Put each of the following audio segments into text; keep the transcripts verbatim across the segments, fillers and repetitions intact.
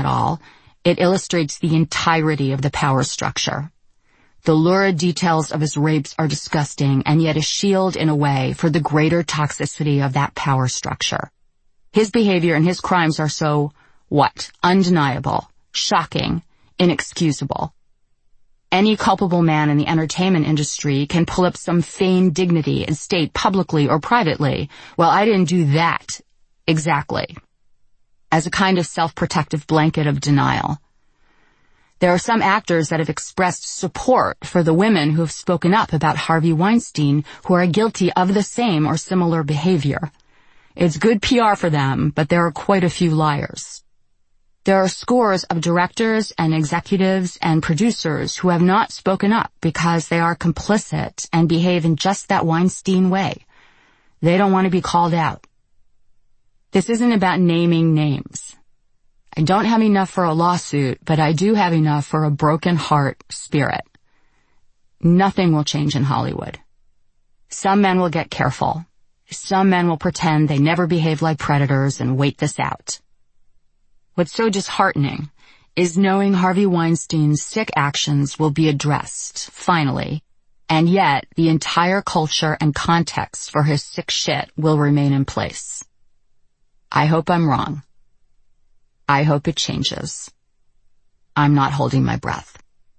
at all, it illustrates the entirety of the power structure. The lurid details of his rapes are disgusting and yet a shield in a way for the greater toxicity of that power structure. His behavior and his crimes are so, what, undeniable, shocking, inexcusable. Any culpable man in the entertainment industry can pull up some feigned dignity and state publicly or privately, well, I didn't do that exactly, as a kind of self-protective blanket of denial. There are some actors that have expressed support for the women who have spoken up about Harvey Weinstein who are guilty of the same or similar behavior. It's good P R for them, but there are quite a few liars. There are scores of directors and executives and producers who have not spoken up because they are complicit and behave in just that Weinstein way. They don't want to be called out. This isn't about naming names. I don't have enough for a lawsuit, but I do have enough for a broken heart spirit. Nothing will change in Hollywood. Some men will get careful. Some men will pretend they never behave like predators and wait this out. What's so disheartening is knowing Harvey Weinstein's sick actions will be addressed, finally, and yet the entire culture and context for his sick shit will remain in place. I hope I'm wrong. I hope it changes. I'm not holding my breath.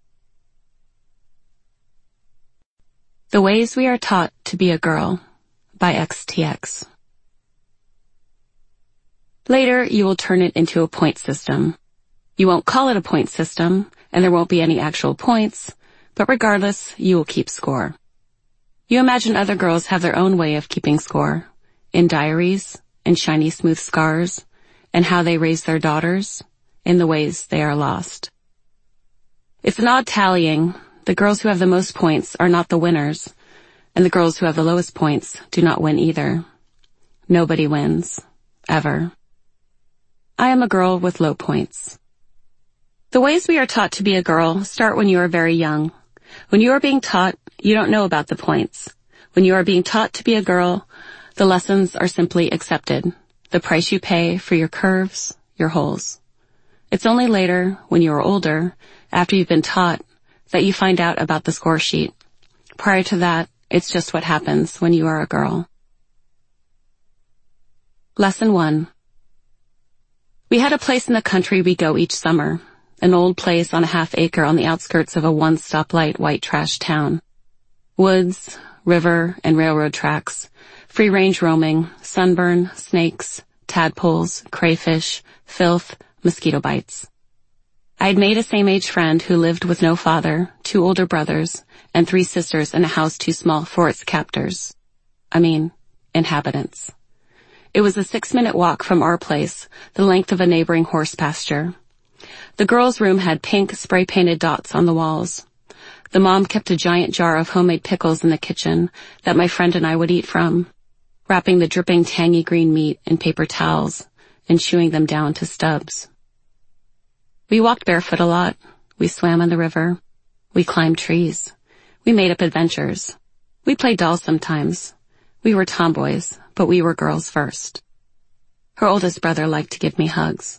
The Ways We Are Taught to Be a Girl by X T X. Later, you will turn it into a point system. You won't call it a point system, and there won't be any actual points, but regardless, you will keep score. You imagine other girls have their own way of keeping score, in diaries, in shiny smooth scars, and how they raise their daughters, in the ways they are lost. It's an odd tallying. The girls who have the most points are not the winners, and the girls who have the lowest points do not win either. Nobody wins. Ever. I am a girl with low points. The ways we are taught to be a girl start when you are very young. When you are being taught, you don't know about the points. When you are being taught to be a girl, the lessons are simply accepted. The price you pay for your curves, your holes. It's only later, when you are older, after you've been taught, that you find out about the score sheet. Prior to that, it's just what happens when you are a girl. Lesson one. We had a place in the country we go each summer, an old place on a half acre on the outskirts of a one-stoplight white trash town. Woods, river, and railroad tracks, free-range roaming, sunburn, snakes, tadpoles, crayfish, filth, mosquito bites. I had made a same-age friend who lived with no father, two older brothers, and three sisters in a house too small for its captors. I mean, inhabitants. It was a six-minute walk from our place, the length of a neighboring horse pasture. The girls' room had pink, spray-painted dots on the walls. The mom kept a giant jar of homemade pickles in the kitchen that my friend and I would eat from, wrapping the dripping tangy green meat in paper towels and chewing them down to stubs. We walked barefoot a lot. We swam in the river. We climbed trees. We made up adventures. We played dolls sometimes. We were tomboys, but we were girls first. Her oldest brother liked to give me hugs.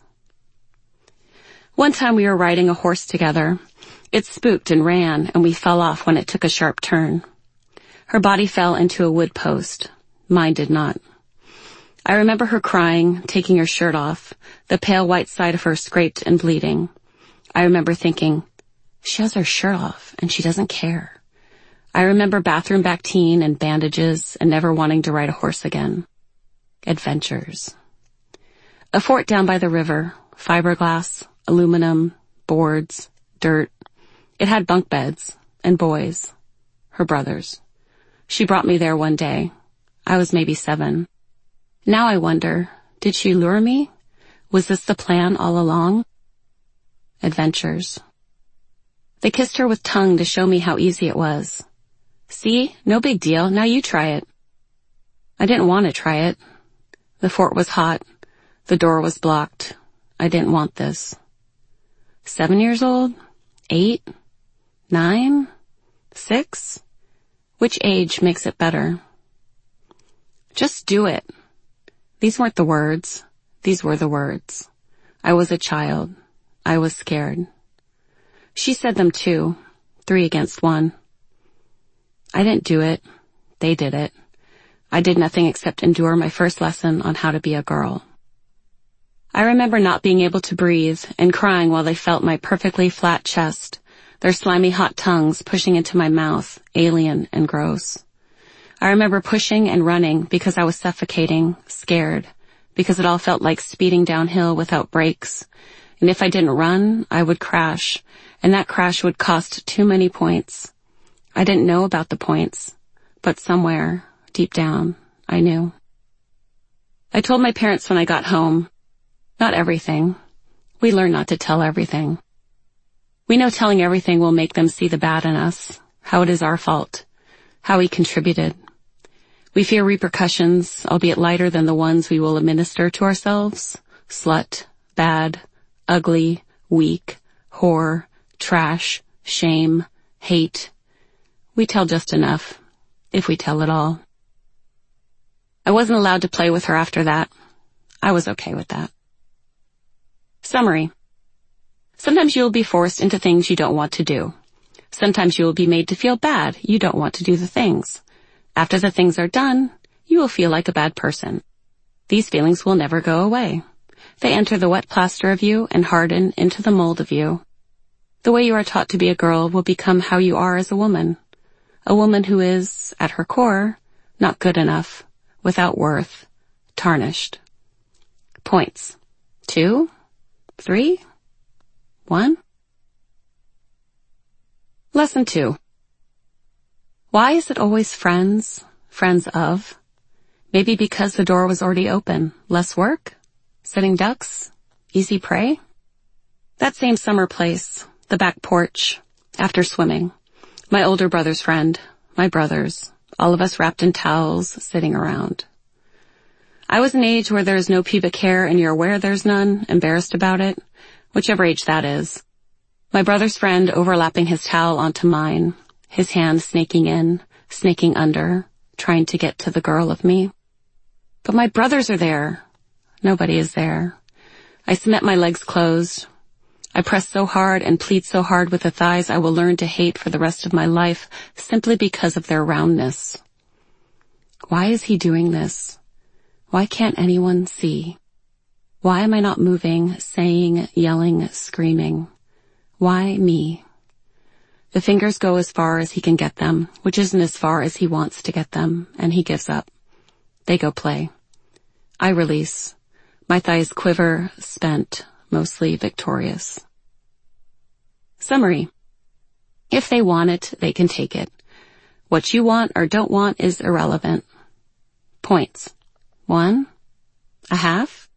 One time we were riding a horse together. It spooked and ran, and we fell off when it took a sharp turn. Her body fell into a wood post. Mine did not. I remember her crying, taking her shirt off, the pale white side of her scraped and bleeding. I remember thinking, she has her shirt off, and she doesn't care. I remember bathroom Bactine and bandages and never wanting to ride a horse again. Adventures. A fort down by the river, fiberglass, aluminum, boards, dirt. It had bunk beds and boys, her brothers. She brought me there one day. I was maybe seven. Now I wonder, did she lure me? Was this the plan all along? Adventures. They kissed her with tongue to show me how easy it was. See, no big deal, now you try it. I didn't want to try it. The fort was hot. The door was blocked. I didn't want this. Seven years old? Eight? Nine? Six? Which age makes it better? Just do it. These weren't the words. These were the words. I was a child. I was scared. She said them too, three against one. I didn't do it. They did it. I did nothing except endure my first lesson on how to be a girl. I remember not being able to breathe and crying while they felt my perfectly flat chest, their slimy hot tongues pushing into my mouth, alien and gross. I remember pushing and running because I was suffocating, scared, because it all felt like speeding downhill without brakes. And if I didn't run, I would crash, and that crash would cost too many points. I didn't know about the points, but somewhere, deep down, I knew. I told my parents when I got home, not everything. We learn not to tell everything. We know telling everything will make them see the bad in us, how it is our fault, how we contributed. We fear repercussions, albeit lighter than the ones we will administer to ourselves. Slut, bad, ugly, weak, whore, trash, shame, hate. We tell just enough, if we tell at all. I wasn't allowed to play with her after that. I was okay with that. Summary. Sometimes you will be forced into things you don't want to do. Sometimes you will be made to feel bad you don't want to do the things. After the things are done, you will feel like a bad person. These feelings will never go away. They enter the wet plaster of you and harden into the mold of you. The way you are taught to be a girl will become how you are as a woman. A woman who is, at her core, not good enough, without worth, tarnished. Points. Two? Three? One? Lesson two. Why is it always friends, friends of? Maybe because the door was already open. Less work? Sitting ducks? Easy prey? That same summer place, the back porch, after swimming. My older brother's friend, my brothers, all of us wrapped in towels, sitting around. I was an age where there's no pubic hair and you're aware there's none, embarrassed about it, whichever age that is. My brother's friend overlapping his towel onto mine, his hand snaking in, snaking under, trying to get to the girl of me. But my brothers are there. Nobody is there. I cement my legs closed. I press so hard and plead so hard with the thighs I will learn to hate for the rest of my life simply because of their roundness. Why is he doing this? Why can't anyone see? Why am I not moving, saying, yelling, screaming? Why me? The fingers go as far as he can get them, which isn't as far as he wants to get them, and he gives up. They go play. I release. My thighs quiver, spent, mostly victorious. Summary. If they want it, they can take it. What you want or don't want is irrelevant. Points. One? A half?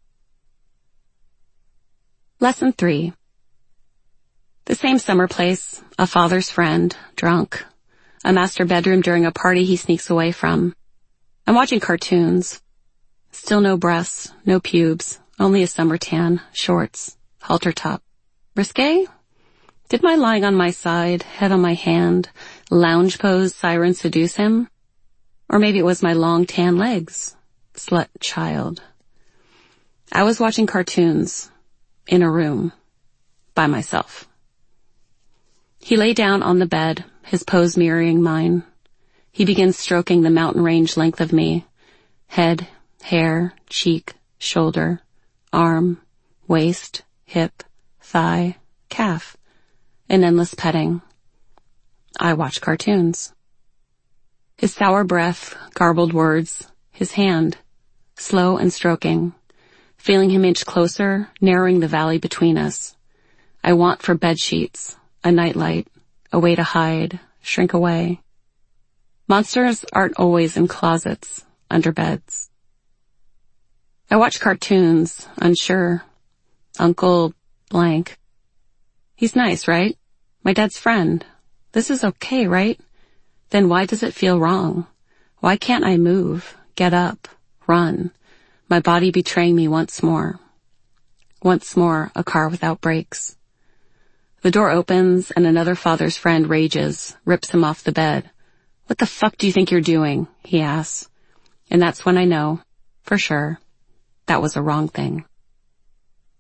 Lesson three. The same summer place, a father's friend, drunk. A master bedroom during a party he sneaks away from. I'm watching cartoons. Still no breasts, no pubes, only a summer tan, shorts, halter top. Risque? Did my lying on my side, head on my hand, lounge pose siren seduce him? Or maybe it was my long tan legs. Slut child. I was watching cartoons, in a room, by myself. He lay down on the bed, his pose mirroring mine. He begins stroking the mountain range length of me. Head, hair, cheek, shoulder, arm, waist, hip, thigh, calf. An endless petting. I watch cartoons. His sour breath, garbled words, his hand, slow and stroking. Feeling him inch closer, narrowing the valley between us. I want for bed sheets, a nightlight, a way to hide, shrink away. Monsters aren't always in closets, under beds. I watch cartoons, unsure. Uncle blank. He's nice, right? My dad's friend. This is okay, right? Then why does it feel wrong? Why can't I move, get up, run? My body betraying me once more. Once more, a car without brakes. The door opens and another father's friend rages, rips him off the bed. What the fuck do you think you're doing? He asks. And that's when I know, for sure, that was a wrong thing.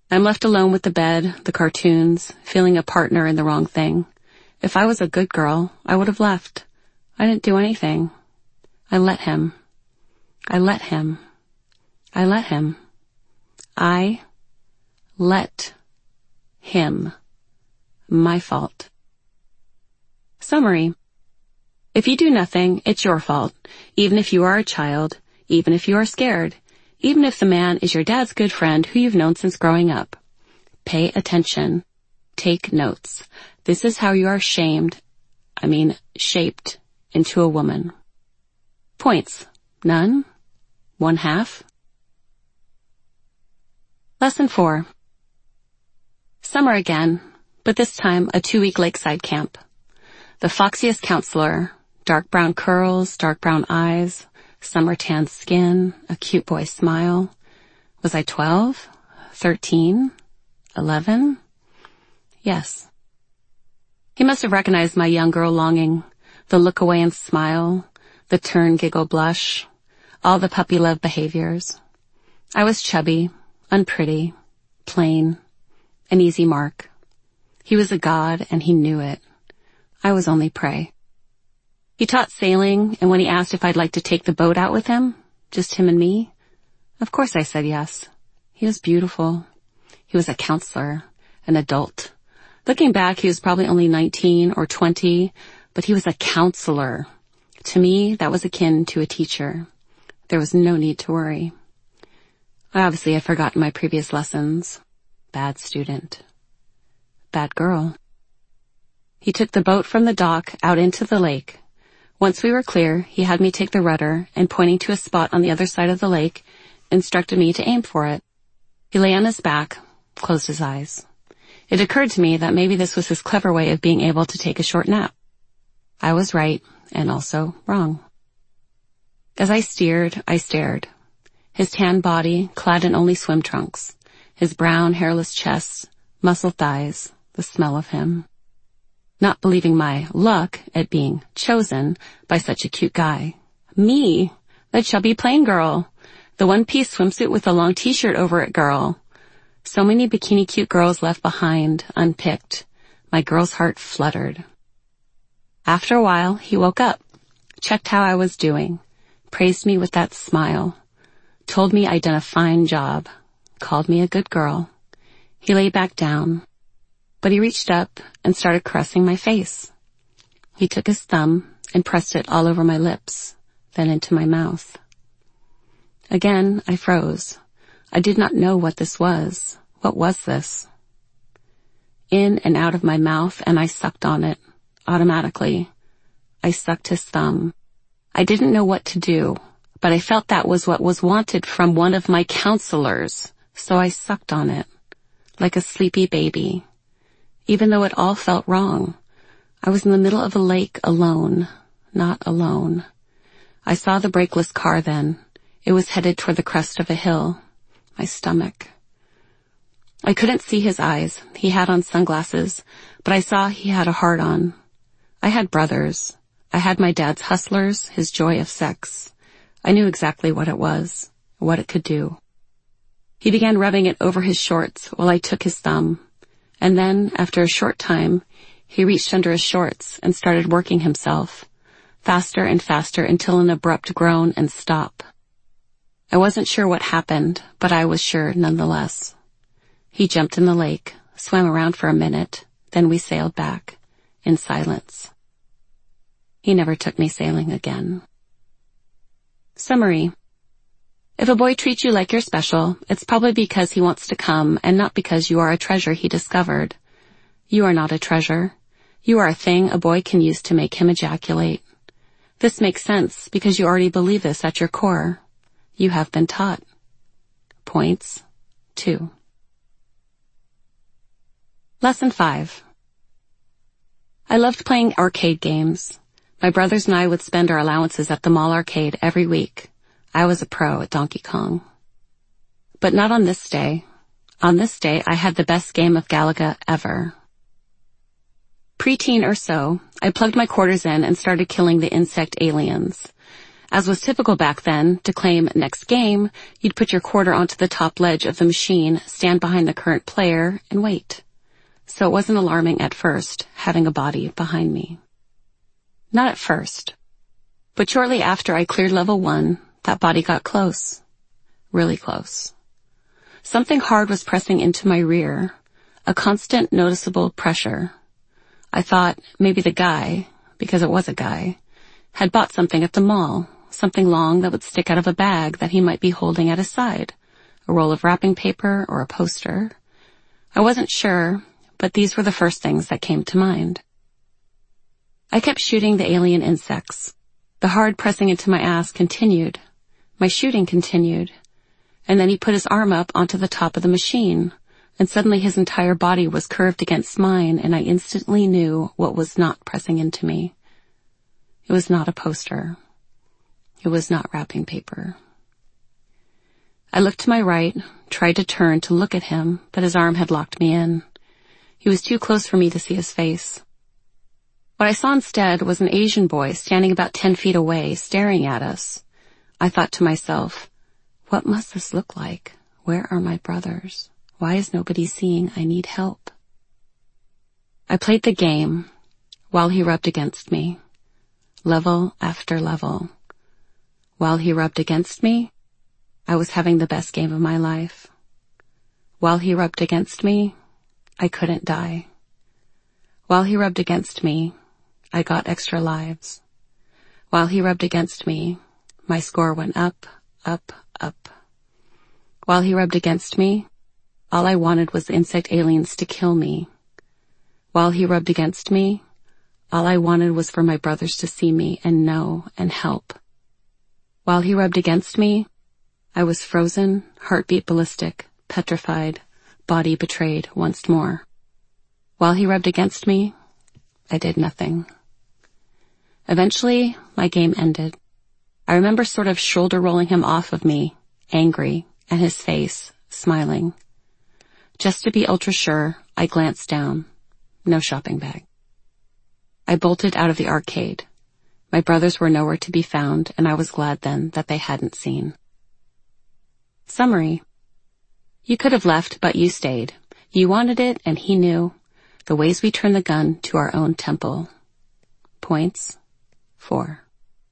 I'm left alone with the bed, the cartoons, feeling a partner in the wrong thing. If I was a good girl, I would have left. I didn't do anything. I let him. I let him. I let him. I let him. My fault. Summary. If you do nothing, it's your fault, even if you are a child, even if you are scared, even if the man is your dad's good friend who you've known since growing up. Pay attention. Take notes. This is how you are shamed, I mean shaped, into a woman. Points. None. One half. Lesson four. Summer again, but this time a two-week lakeside camp. The foxiest counselor, dark brown curls, dark brown eyes, summer tan skin, a cute boy smile. Was I twelve? Thirteen? Eleven? Yes. He must have recognized my young girl longing, the look away and smile, the turn giggle blush, all the puppy love behaviors. I was chubby, unpretty, plain, an easy mark. He was a god and he knew it. I was only prey. He taught sailing, and when he asked if I'd like to take the boat out with him, just him and me, of course I said yes. He was beautiful. He was a counselor, an adult. Looking back, he was probably only nineteen or twenty, but he was a counselor. To me, that was akin to a teacher. There was no need to worry. I obviously had forgotten my previous lessons. Bad student. Bad girl. He took the boat from the dock out into the lake. Once we were clear, he had me take the rudder and, pointing to a spot on the other side of the lake, instructed me to aim for it. He lay on his back, closed his eyes. It occurred to me that maybe this was his clever way of being able to take a short nap. I was right, and also wrong. As I steered, I stared. His tan body, clad in only swim trunks. His brown, hairless chest, muscled thighs, the smell of him. Not believing my luck at being chosen by such a cute guy. Me, the chubby plain girl, the one-piece swimsuit with a long t-shirt over it girl. So many bikini cute girls left behind, unpicked. My girl's heart fluttered. After a while, he woke up, checked how I was doing, praised me with that smile, told me I'd done a fine job, called me a good girl. He lay back down, but he reached up and started caressing my face. He took his thumb and pressed it all over my lips, then into my mouth. Again, I froze. I did not know what this was. What was this? In and out of my mouth, and I sucked on it, automatically. I sucked his thumb. I didn't know what to do, but I felt that was what was wanted from one of my counselors, so I sucked on it, like a sleepy baby. Even though it all felt wrong, I was in the middle of a lake alone, not alone. I saw the brakeless car then. It was headed toward the crest of a hill. My stomach. I couldn't see his eyes. He had on sunglasses, but I saw he had a heart on. I had brothers. I had my dad's hustlers, his joy of sex. I knew exactly what it was, what it could do. He began rubbing it over his shorts while I took his thumb. And then, after a short time, he reached under his shorts and started working himself, faster and faster until an abrupt groan and stop. I wasn't sure what happened, but I was sure nonetheless. He jumped in the lake, swam around for a minute, then we sailed back, in silence. He never took me sailing again. Summary. If a boy treats you like you're special, it's probably because he wants to come and not because you are a treasure he discovered. You are not a treasure. You are a thing a boy can use to make him ejaculate. This makes sense because you already believe this at your core. You have been taught. Points. Two. Lesson five. I loved playing arcade games. My brothers and I would spend our allowances at the mall arcade every week. I was a pro at Donkey Kong. But not on this day. On this day, I had the best game of Galaga ever. Preteen or so, I plugged my quarters in and started killing the insect aliens. As was typical back then, to claim next game, you'd put your quarter onto the top ledge of the machine, stand behind the current player, and wait. So it wasn't alarming at first, having a body behind me. Not at first. But shortly after I cleared level one, that body got close. Really close. Something hard was pressing into my rear, a constant noticeable pressure. I thought maybe the guy, because it was a guy, had bought something at the mall, something long that would stick out of a bag that he might be holding at his side, a roll of wrapping paper or a poster. I wasn't sure, but these were the first things that came to mind. I kept shooting the alien insects. The hard pressing into my ass continued. My shooting continued. And then he put his arm up onto the top of the machine, and suddenly his entire body was curved against mine, and I instantly knew what was not pressing into me. It was not a poster. It was not wrapping paper. I looked to my right, tried to turn to look at him, but his arm had locked me in. He was too close for me to see his face. What I saw instead was an Asian boy standing about ten feet away, staring at us. I thought to myself, what must this look like? Where are my brothers? Why is nobody seeing I need help? I played the game while he rubbed against me, level after level. While he rubbed against me, I was having the best game of my life. While he rubbed against me, I couldn't die. While he rubbed against me, I got extra lives. While he rubbed against me, my score went up, up, up. While he rubbed against me, all I wanted was the insect aliens to kill me. While he rubbed against me, all I wanted was for my brothers to see me and know and help. While he rubbed against me, I was frozen, heartbeat ballistic, petrified, body betrayed once more. While he rubbed against me, I did nothing. Eventually, my game ended. I remember sort of shoulder rolling him off of me, angry, and his face, smiling. Just to be ultra sure, I glanced down. No shopping bag. I bolted out of the arcade. My brothers were nowhere to be found, and I was glad then that they hadn't seen. Summary. You could have left, but you stayed. You wanted it, and he knew. The ways we turn the gun to our own temple. Points. Four.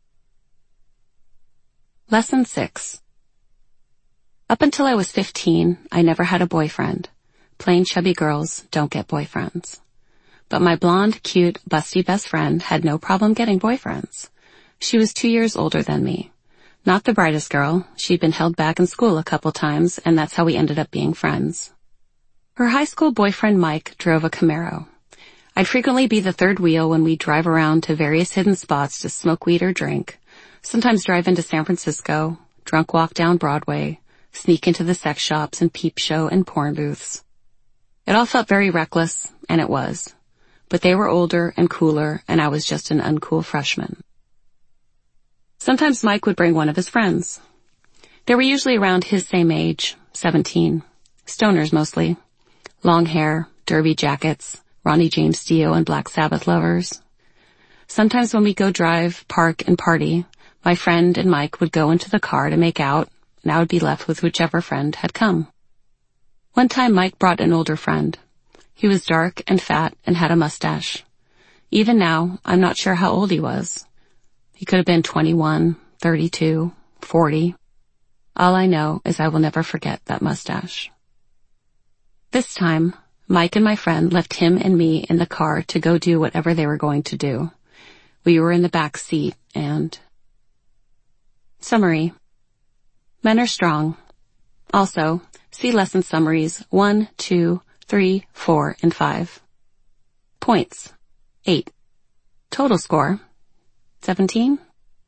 Lesson six. Up until I was fifteen, I never had a boyfriend. Plain chubby girls don't get boyfriends. But my blonde, cute, busty best friend had no problem getting boyfriends. She was two years older than me. Not the brightest girl. She'd been held back in school a couple times, and that's how we ended up being friends. Her high school boyfriend Mike drove a Camaro. I'd frequently be the third wheel when we'd drive around to various hidden spots to smoke weed or drink, sometimes drive into San Francisco, drunk walk down Broadway, sneak into the sex shops and peep show and porn booths. It all felt very reckless, and it was. But they were older and cooler, and I was just an uncool freshman. Sometimes Mike would bring one of his friends. They were usually around his same age, seventeen. Stoners mostly. Long hair, derby jackets, Ronnie James Dio and Black Sabbath lovers. Sometimes when we go drive, park, and party, my friend and Mike would go into the car to make out, and I would be left with whichever friend had come. One time Mike brought an older friend. He was dark and fat and had a mustache. Even now, I'm not sure how old he was. He could have been twenty-one, thirty-two, forty. All I know is I will never forget that mustache. This time, Mike and my friend left him and me in the car to go do whatever they were going to do. We were in the back seat and... Summary. Men are strong. Also, see lesson summaries one, two, three, four, and five. Points. Eight. Total score. Seventeen.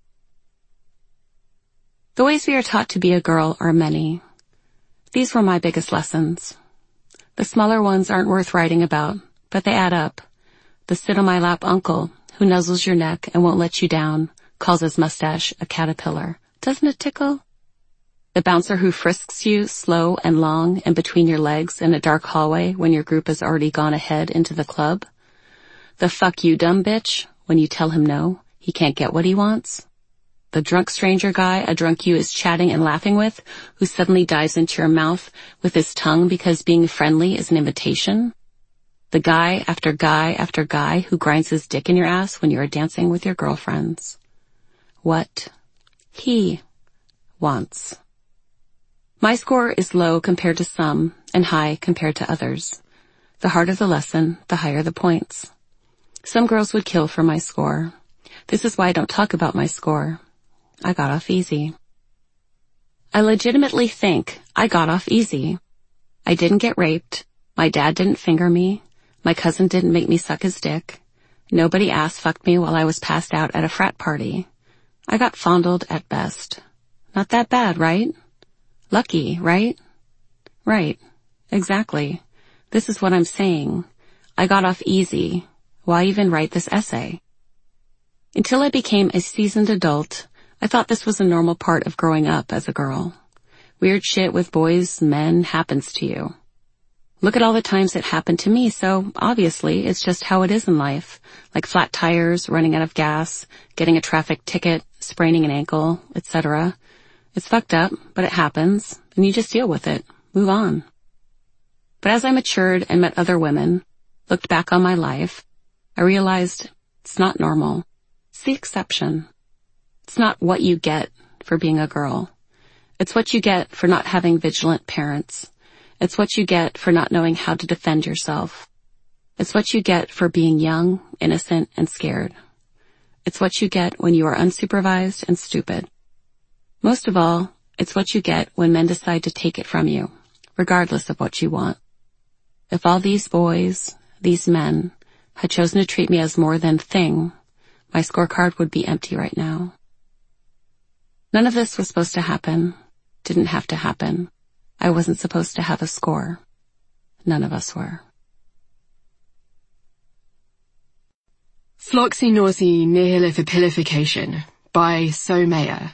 The ways we are taught to be a girl are many. These were my biggest lessons. The smaller ones aren't worth writing about, but they add up. The sit-on-my-lap uncle who nuzzles your neck and won't let you down, calls his mustache a caterpillar. Doesn't it tickle? The bouncer who frisks you slow and long and between your legs in a dark hallway when your group has already gone ahead into the club. The fuck you dumb bitch when you tell him no, he can't get what he wants. The drunk stranger guy a drunk you is chatting and laughing with, who suddenly dives into your mouth with his tongue because being friendly is an invitation. The guy after guy after guy who grinds his dick in your ass when you are dancing with your girlfriends. What he wants. My score is low compared to some and high compared to others. The harder the lesson, the higher the points. Some girls would kill for my score. This is why I don't talk about my score. I got off easy. I legitimately think I got off easy. I didn't get raped. My dad didn't finger me. My cousin didn't make me suck his dick. Nobody ass fucked me while I was passed out at a frat party. I got fondled at best. Not that bad, right? Lucky, right? Right. Exactly. This is what I'm saying. I got off easy. Why even write this essay? Until I became a seasoned adult, I thought this was a normal part of growing up as a girl. Weird shit with boys, men happens to you. Look at all the times it happened to me, so obviously it's just how it is in life. Like flat tires, running out of gas, getting a traffic ticket, spraining an ankle, et cetera. It's fucked up, but it happens, and you just deal with it. Move on. But as I matured and met other women, looked back on my life, I realized it's not normal. It's the exception. It's not what you get for being a girl. It's what you get for not having vigilant parents. It's what you get for not knowing how to defend yourself. It's what you get for being young, innocent, and scared. It's what you get when you are unsupervised and stupid. Most of all, it's what you get when men decide to take it from you, regardless of what you want. If all these boys, these men, had chosen to treat me as more than thing, my scorecard would be empty right now. None of this was supposed to happen. Didn't have to happen. I wasn't supposed to have a score. None of us were. Floxy-nausea nihilifilification by So Mayer.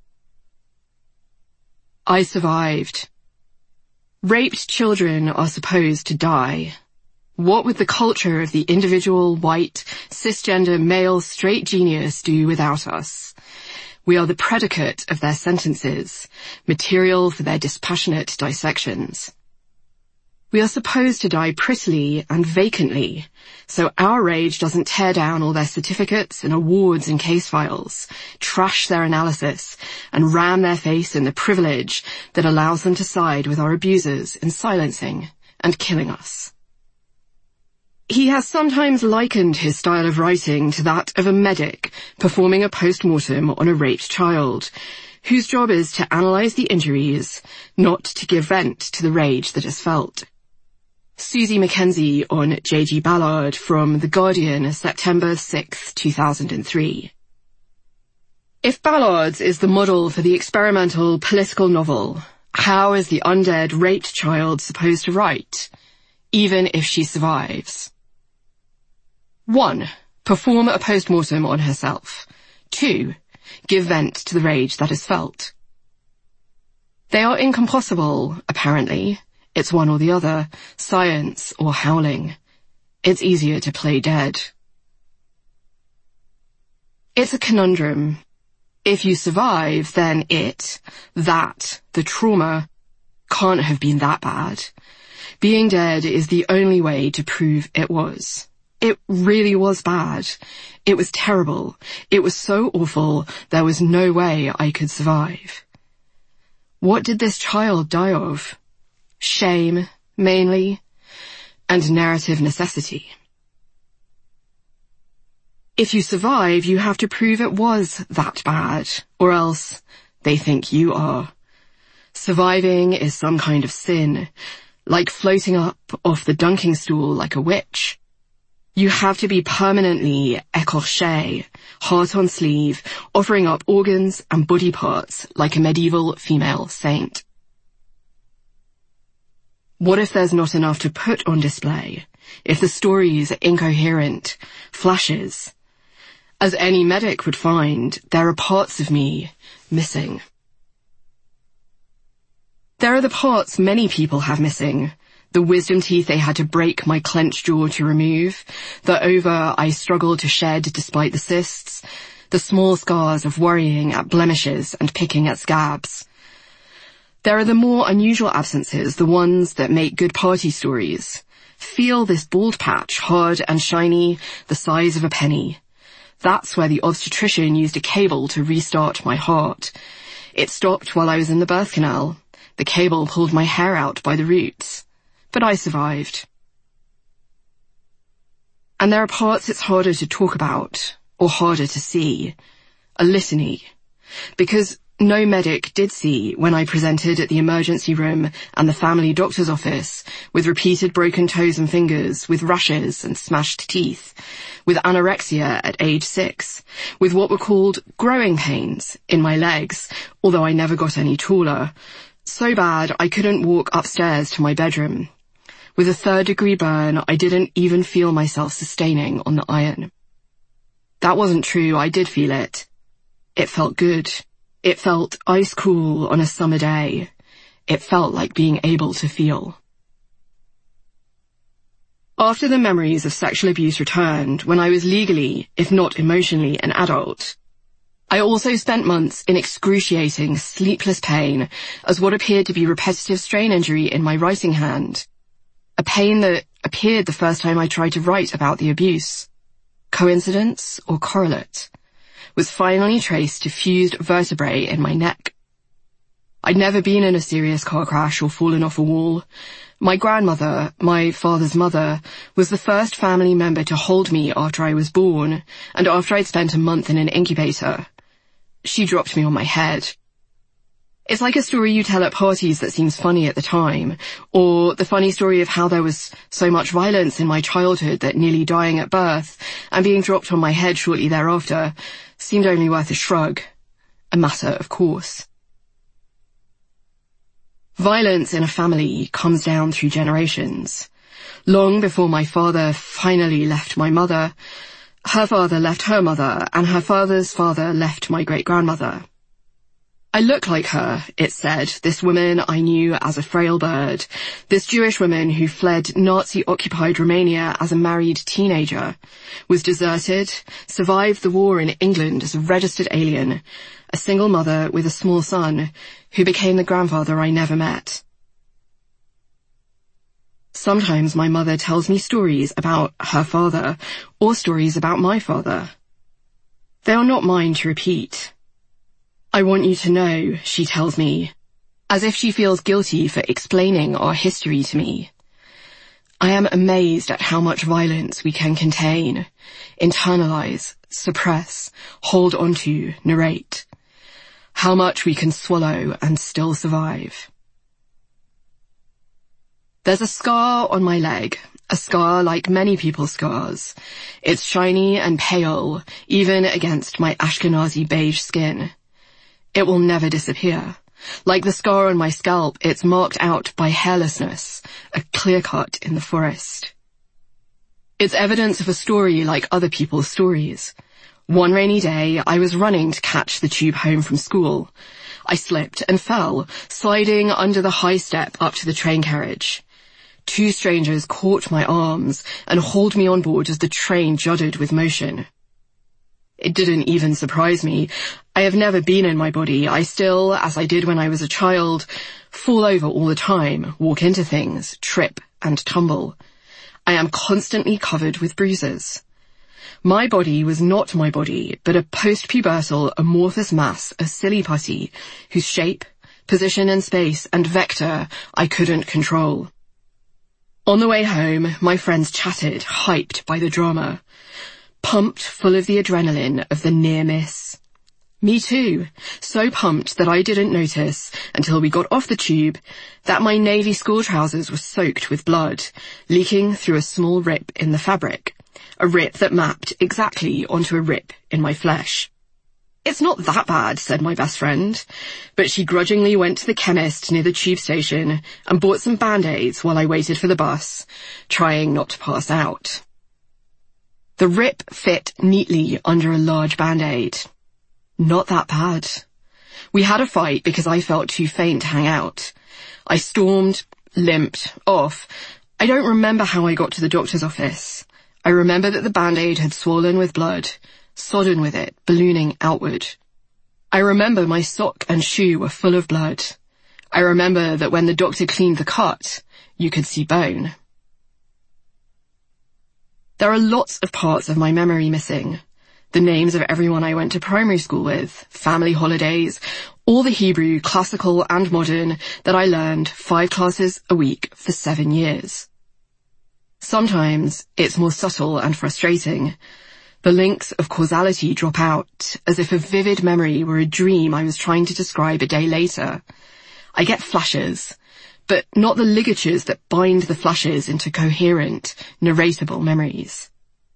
I survived. Raped children are supposed to die. What would the culture of the individual, white, cisgender, male, straight genius do without us? We are the predicate of their sentences, material for their dispassionate dissections. We are supposed to die prettily and vacantly, so our rage doesn't tear down all their certificates and awards and case files, trash their analysis, and ram their face in the privilege that allows them to side with our abusers in silencing and killing us. He has sometimes likened his style of writing to that of a medic performing a post-mortem on a raped child, whose job is to analyse the injuries, not to give vent to the rage that is felt. Susie Mackenzie on J G Ballard from The Guardian, September sixth, two thousand three. If Ballard's is the model for the experimental political novel, how is the undead raped child supposed to write, even if she survives? One, perform a post-mortem on herself. Two, give vent to the rage that is felt. They are incompossible, apparently. It's one or the other, science or howling. It's easier to play dead. It's a conundrum. If you survive, then it, that, the trauma, can't have been that bad. Being dead is the only way to prove it was. It really was bad. It was terrible. It was so awful, there was no way I could survive. What did this child die of? Shame, mainly, and narrative necessity. If you survive, you have to prove it was that bad, or else they think you are. Surviving is some kind of sin, like floating up off the dunking stool like a witch. You have to be permanently écorché, heart on sleeve, offering up organs and body parts like a medieval female saint. What if there's not enough to put on display? If the stories are incoherent, flashes? As any medic would find, there are parts of me missing. There are the parts many people have missing. The wisdom teeth they had to break my clenched jaw to remove, the ova I struggled to shed despite the cysts, the small scars of worrying at blemishes and picking at scabs. There are the more unusual absences, the ones that make good party stories. Feel this bald patch, hard and shiny, the size of a penny. That's where the obstetrician used a cable to restart my heart. It stopped while I was in the birth canal. The cable pulled my hair out by the roots. But I survived. And there are parts it's harder to talk about, or harder to see. A litany. Because no medic did see when I presented at the emergency room and the family doctor's office with repeated broken toes and fingers, with rashes and smashed teeth, with anorexia at age six, with what were called growing pains in my legs, although I never got any taller. So bad I couldn't walk upstairs to my bedroom. With a third degree burn, I didn't even feel myself sustaining on the iron. That wasn't true, I did feel it. It felt good. It felt ice cool on a summer day. It felt like being able to feel. After the memories of sexual abuse returned, when I was legally, if not emotionally, an adult, I also spent months in excruciating, sleepless pain as what appeared to be repetitive strain injury in my writing hand. A pain that appeared the first time I tried to write about the abuse. Coincidence or correlate? Was finally traced to fused vertebrae in my neck. I'd never been in a serious car crash or fallen off a wall. My grandmother, my father's mother, was the first family member to hold me after I was born, and after I'd spent a month in an incubator. She dropped me on my head. It's like a story you tell at parties that seems funny at the time, or the funny story of how there was so much violence in my childhood that nearly dying at birth and being dropped on my head shortly thereafter seemed only worth a shrug. A matter of course. Violence in a family comes down through generations. Long before my father finally left my mother, her father left her mother, and her father's father left my great-grandmother. I look like her, it said, this woman I knew as a frail bird, this Jewish woman who fled Nazi-occupied Romania as a married teenager, was deserted, survived the war in England as a registered alien, a single mother with a small son, who became the grandfather I never met. Sometimes my mother tells me stories about her father, or stories about my father. They are not mine to repeat. I want you to know, she tells me, as if she feels guilty for explaining our history to me. I am amazed at how much violence we can contain, internalize, suppress, hold onto, narrate. How much we can swallow and still survive. There's a scar on my leg, a scar like many people's scars. It's shiny and pale, even against my Ashkenazi beige skin. It will never disappear. Like the scar on my scalp, it's marked out by hairlessness, a clear cut in the forest. It's evidence of a story like other people's stories. One rainy day, I was running to catch the tube home from school. I slipped and fell, sliding under the high step up to the train carriage. Two strangers caught my arms and hauled me on board as the train juddered with motion. It didn't even surprise me. I have never been in my body. I still, as I did when I was a child, fall over all the time, walk into things, trip and tumble. I am constantly covered with bruises. My body was not my body, but a post-pubertal amorphous mass of silly putty whose shape, position in space and vector I couldn't control. On the way home, my friends chatted, hyped by the drama. Pumped full of the adrenaline of the near miss. Me too, so pumped that I didn't notice, until we got off the tube, that my navy school trousers were soaked with blood, leaking through a small rip in the fabric, a rip that mapped exactly onto a rip in my flesh. It's not that bad, said my best friend, but she grudgingly went to the chemist near the tube station and bought some Band-Aids while I waited for the bus, trying not to pass out. The rip fit neatly under a large Band-Aid. Not that bad. We had a fight because I felt too faint to hang out. I stormed, limped, off. I don't remember how I got to the doctor's office. I remember that the Band-Aid had swollen with blood, sodden with it, ballooning outward. I remember my sock and shoe were full of blood. I remember that when the doctor cleaned the cut, you could see bone. There are lots of parts of my memory missing. The names of everyone I went to primary school with, family holidays, all the Hebrew, classical and modern that I learned five classes a week for seven years. Sometimes it's more subtle and frustrating. The links of causality drop out, as if a vivid memory were a dream I was trying to describe a day later. I get flashes, but not the ligatures that bind the flashes into coherent, narratable memories.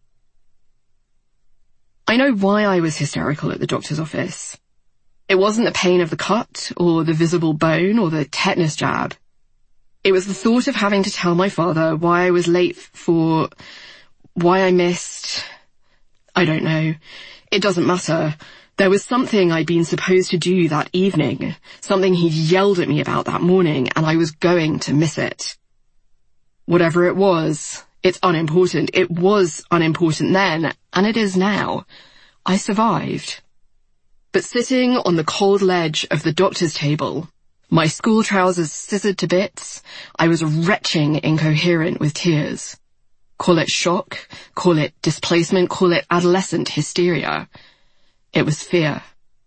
I know why I was hysterical at the doctor's office. It wasn't the pain of the cut, or the visible bone, or the tetanus jab. It was the thought of having to tell my father why I was late for... why I missed... I don't know. It doesn't matter. There was something I'd been supposed to do that evening, something he'd yelled at me about that morning, and I was going to miss it. Whatever it was, it's unimportant. It was unimportant then, and it is now. I survived. But sitting on the cold ledge of the doctor's table, my school trousers scissored to bits, I was retching incoherent with tears. Call it shock, call it displacement, call it adolescent hysteria. It was fear.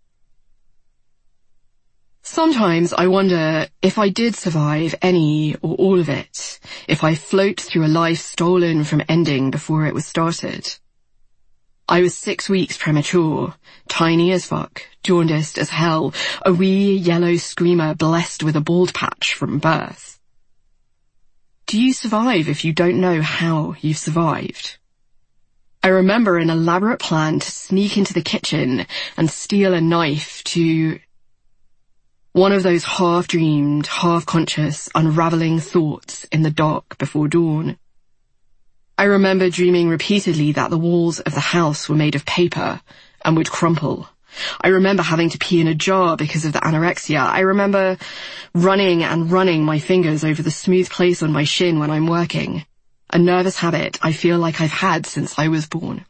Sometimes I wonder if I did survive any or all of it, if I float through a life stolen from ending before it was started. I was six weeks premature, tiny as fuck, jaundiced as hell, a wee yellow screamer blessed with a bald patch from birth. Do you survive if you don't know how you've survived? I remember an elaborate plan to sneak into the kitchen and steal a knife to... one of those half-dreamed, half-conscious, unravelling thoughts in the dark before dawn. I remember dreaming repeatedly that the walls of the house were made of paper and would crumple. I remember having to pee in a jar because of the anorexia. I remember running and running my fingers over the smooth place on my shin when I'm working. A nervous habit I feel like I've had since I was born.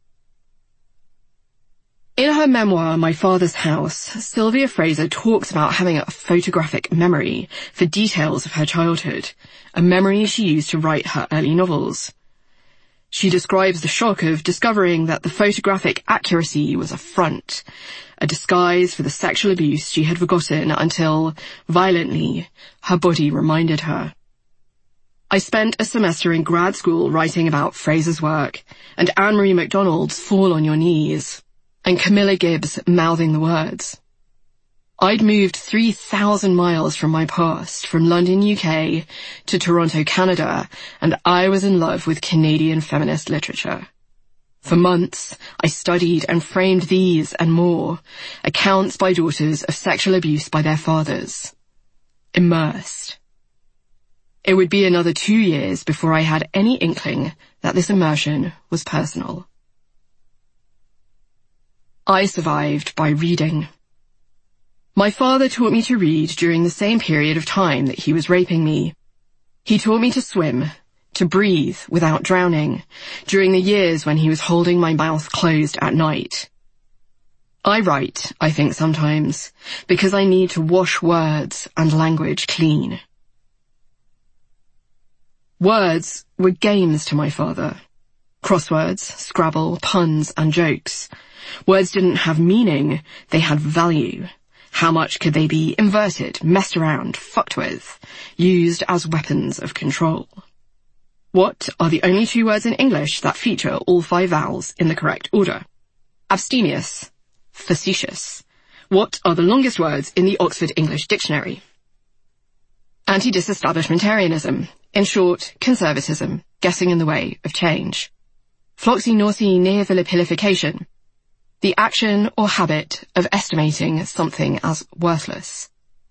In her memoir, My Father's House, Sylvia Fraser talks about having a photographic memory for details of her childhood, a memory she used to write her early novels. She describes the shock of discovering that the photographic accuracy was a front, a disguise for the sexual abuse she had forgotten until, violently, her body reminded her. I spent a semester in grad school writing about Fraser's work, and Anne-Marie MacDonald's Fall on Your Knees, and Camilla Gibbs mouthing the words. I'd moved three thousand miles from my past, from London, U K, to Toronto, Canada, and I was in love with Canadian feminist literature. For months, I studied and framed these and more, accounts by daughters of sexual abuse by their fathers. Immersed. It would be another two years before I had any inkling that this immersion was personal. I survived by reading. My father taught me to read during the same period of time that he was raping me. He taught me to swim, to breathe without drowning, during the years when he was holding my mouth closed at night. I write, I think sometimes, because I need to wash words and language clean. Words were games to my father. Crosswords, Scrabble, puns, and jokes. Words didn't have meaning, they had value. How much could they be inverted, messed around, fucked with, used as weapons of control? What are the only two words in English that feature all five vowels in the correct order? Abstemious, facetious. What are the longest words in the Oxford English Dictionary? Anti-disestablishmentarianism. In short, conservatism, getting in the way of change. Floxy-naughty-near-vilipification. The action or habit of estimating something as worthless.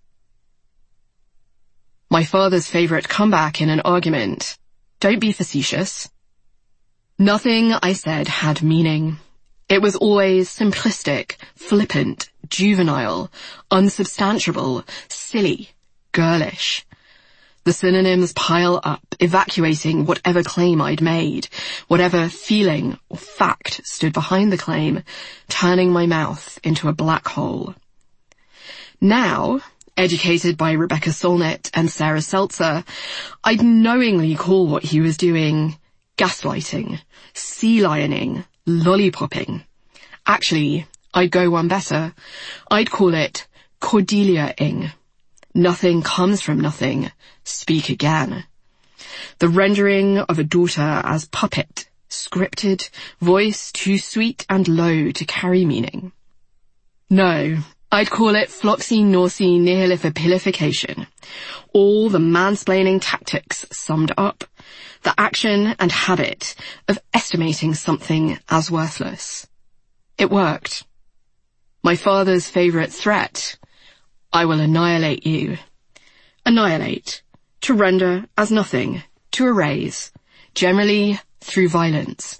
My father's favourite comeback in an argument. Don't be facetious. Nothing I said had meaning. It was always simplistic, flippant, juvenile, unsubstantiable, silly, girlish. The synonyms pile up, evacuating whatever claim I'd made, whatever feeling or fact stood behind the claim, turning my mouth into a black hole. Now, educated by Rebecca Solnit and Sarah Seltzer, I'd knowingly call what he was doing gaslighting, sea lioning, lollipopping. Actually, I'd go one better. I'd call it Cordelia-ing. Nothing comes from nothing. Speak again. The rendering of a daughter as puppet, scripted, voice too sweet and low to carry meaning. No, I'd call it floxy-norsy nihilifipilification. All the mansplaining tactics summed up, the action and habit of estimating something as worthless. It worked. My father's favourite threat: I will annihilate you. Annihilate. To render as nothing. To erase. Generally through violence.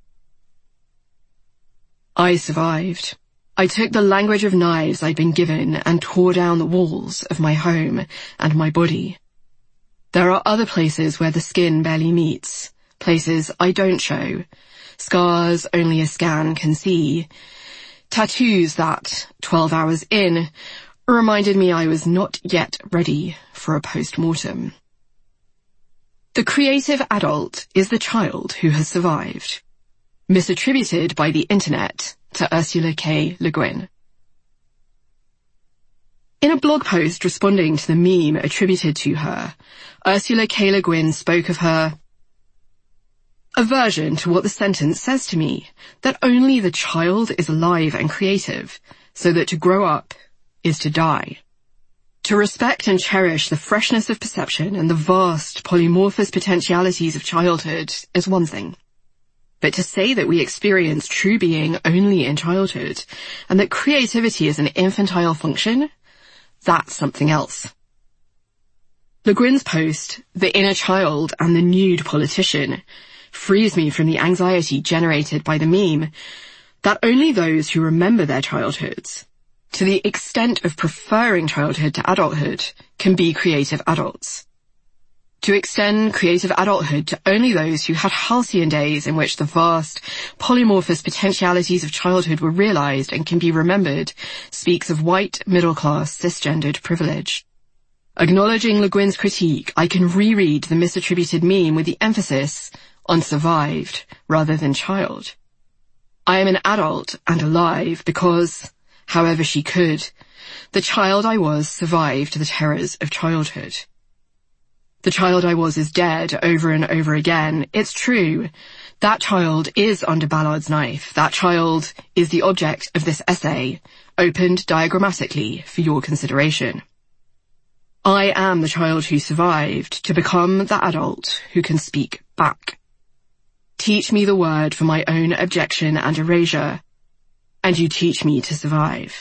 I survived. I took the language of knives I'd been given and tore down the walls of my home and my body. There are other places where the skin barely meets. Places I don't show. Scars only a scan can see. Tattoos that, twelve hours in, reminded me I was not yet ready for a post-mortem. The creative adult is the child who has survived, misattributed by the internet to Ursula K. Le Guin. In a blog post responding to the meme attributed to her, Ursula K. Le Guin spoke of her aversion to what the sentence says to me, that only the child is alive and creative, so that to grow up is to die. To respect and cherish the freshness of perception and the vast polymorphous potentialities of childhood is one thing. But to say that we experience true being only in childhood, and that creativity is an infantile function, that's something else. Le Guin's post, The Inner Child and the Nude Politician, frees me from the anxiety generated by the meme that only those who remember their childhoods, to the extent of preferring childhood to adulthood, can be creative adults. To extend creative adulthood to only those who had halcyon days in which the vast, polymorphous potentialities of childhood were realized and can be remembered speaks of white, middle-class, cisgendered privilege. Acknowledging Le Guin's critique, I can reread the misattributed meme with the emphasis on survived rather than child. I am an adult and alive because, however she could, the child I was survived the terrors of childhood. The child I was is dead over and over again. It's true. That child is under Ballard's knife. That child is the object of this essay, opened diagrammatically for your consideration. I am the child who survived to become the adult who can speak back. Teach me the word for my own objection and erasure, and you teach me to survive.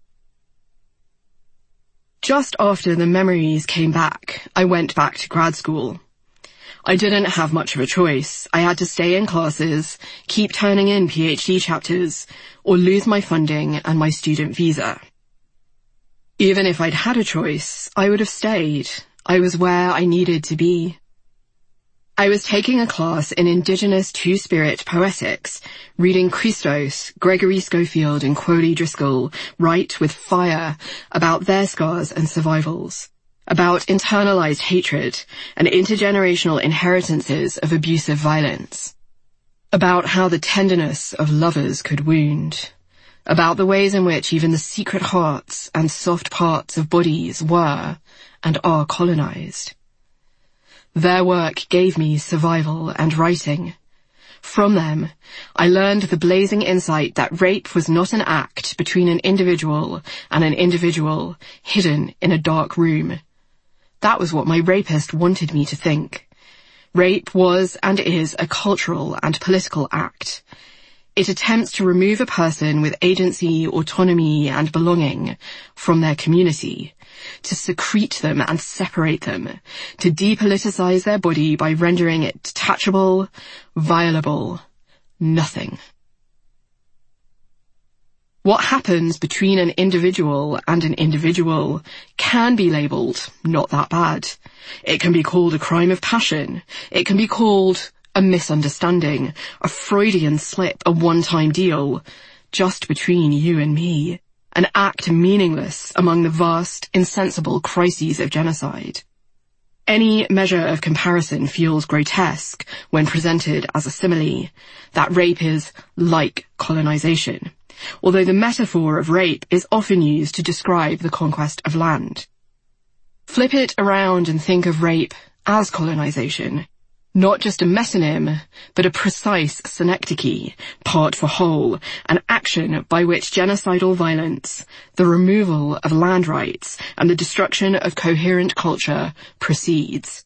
Just after the memories came back, I went back to grad school. I didn't have much of a choice. I had to stay in classes, keep turning in PhD chapters, or lose my funding and my student visa. Even if I'd had a choice, I would have stayed. I was where I needed to be. I was taking a class in Indigenous Two-Spirit Poetics, reading Christos, Gregory Schofield and Crowley Driscoll write with fire about their scars and survivals, about internalized hatred and intergenerational inheritances of abusive violence, about how the tenderness of lovers could wound, about the ways in which even the secret hearts and soft parts of bodies were and are colonized. Their work gave me survival and writing. From them, I learned the blazing insight that rape was not an act between an individual and an individual hidden in a dark room. That was what my rapist wanted me to think. Rape was and is a cultural and political act. It attempts to remove a person with agency, autonomy, and belonging from their community, to secrete them and separate them, to depoliticize their body by rendering it detachable, violable, nothing. What happens between an individual and an individual can be labelled not that bad. It can be called a crime of passion. It can be called a misunderstanding, a Freudian slip, a one-time deal, just between you and me, an act meaningless among the vast, insensible crises of genocide. Any measure of comparison feels grotesque when presented as a simile, that rape is like colonization, although the metaphor of rape is often used to describe the conquest of land. Flip it around and think of rape as colonization, not just a metonym, but a precise synecdoche, part for whole, an action by which genocidal violence, the removal of land rights, and the destruction of coherent culture proceeds.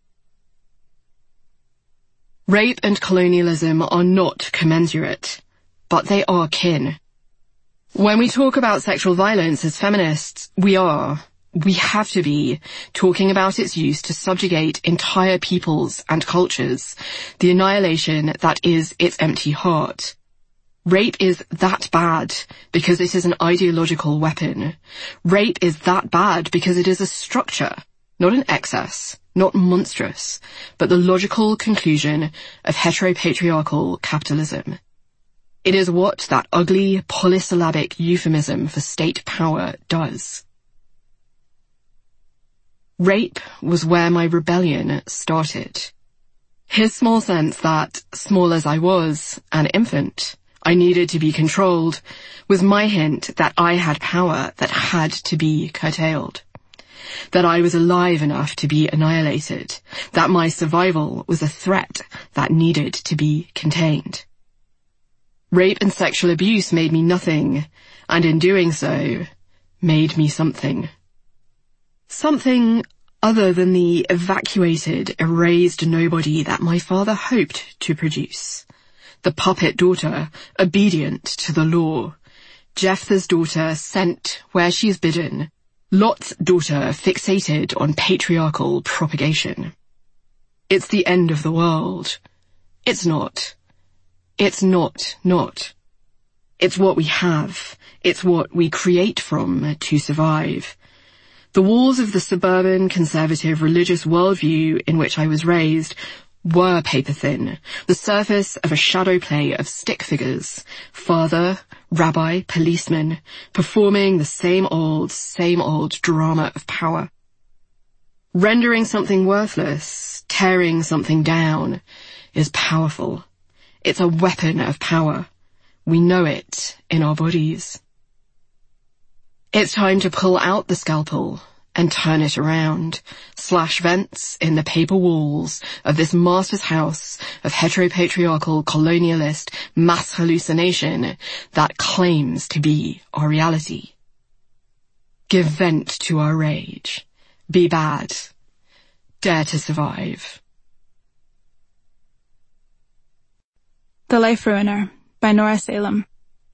Rape and colonialism are not commensurate, but they are kin. When we talk about sexual violence as feminists, we are, we have to be, talking about its use to subjugate entire peoples and cultures, the annihilation that is its empty heart. Rape is that bad because it is an ideological weapon. Rape is that bad because it is a structure, not an excess, not monstrous, but the logical conclusion of heteropatriarchal capitalism. It is what that ugly polysyllabic euphemism for state power does. Rape was where my rebellion started. His small sense that, small as I was, an infant, I needed to be controlled, was my hint that I had power that had to be curtailed. That I was alive enough to be annihilated. That my survival was a threat that needed to be contained. Rape and sexual abuse made me nothing, and in doing so, made me something. Something other than the evacuated, erased nobody that my father hoped to produce. The puppet daughter, obedient to the law. Jephthah's daughter, sent where she is bidden. Lot's daughter, fixated on patriarchal propagation. It's the end of the world. It's not. It's not, not. It's what we have. It's what we create from to survive. The walls of the suburban, conservative, religious worldview in which I was raised were paper-thin, the surface of a shadow play of stick figures, father, rabbi, policeman, performing the same old, same old drama of power. Rendering something worthless, tearing something down, is powerful. It's a weapon of power. We know it in our bodies. It's time to pull out the scalpel and turn it around, slash vents in the paper walls of this master's house of heteropatriarchal colonialist mass hallucination that claims to be our reality. Give vent to our rage. Be bad. Dare to survive. The Life Ruiner by Nora Salem.